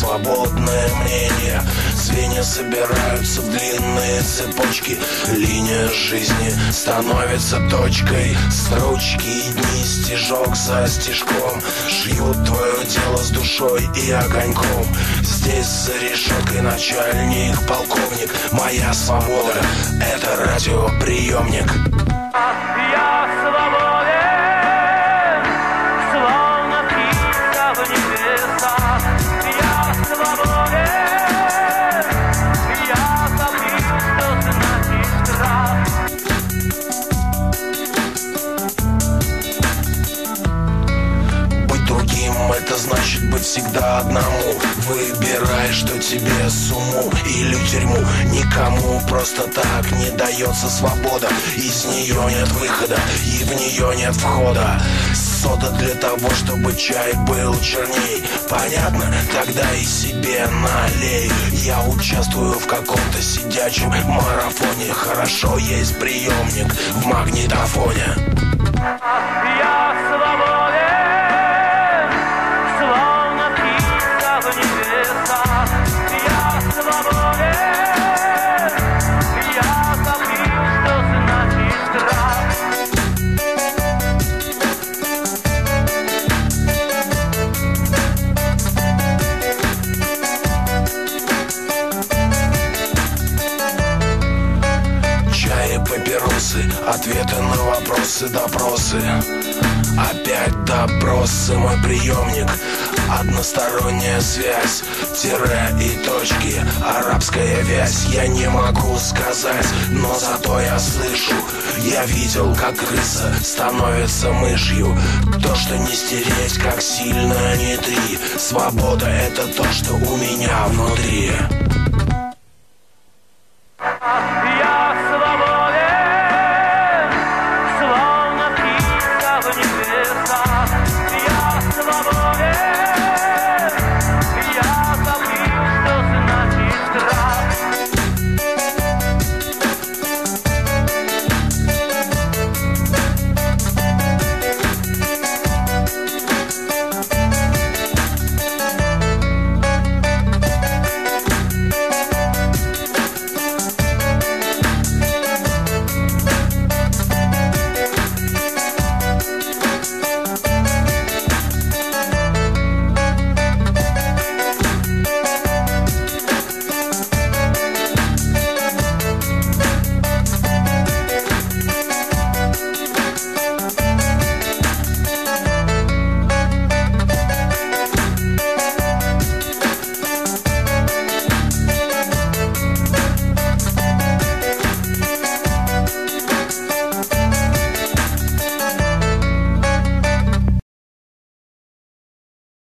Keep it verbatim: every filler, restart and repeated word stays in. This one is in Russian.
свободное мнение. Звенья собираются в длинные цепочки. Линия жизни становится точкой. Строчки и дни, стежок за стежком шьют твое дело с душой и огоньком. Здесь за решеткой начальник, полковник. Моя свобода — это радиоприемник. Я свободен, словно птица в небесах. Я свободен, я забыл, что значит страх. Быть другим — это значит быть всегда одному. Выбирай, что тебе с уму или тюрьму. Никому просто так не дается свобода. Из нее нет выхода и в нее нет входа. Сода для того, чтобы чай был черней. Понятно? Тогда и себе налей. Я участвую в каком-то сидячем марафоне. Хорошо, есть приемник в магнитофоне. Я свободен, словно птица в небесах. Я свободен, я забыл, что значит страх. Чай и папиросы, ответы на вопросы, допросы. Опять допросы, мой приемник. Односторонняя связь, тире и точки, арабская вязь. Я не могу сказать, но зато я слышу. Я видел, как крыса становится мышью. То, что не стереть, как сильно не ты. Свобода — это то, что у меня внутри.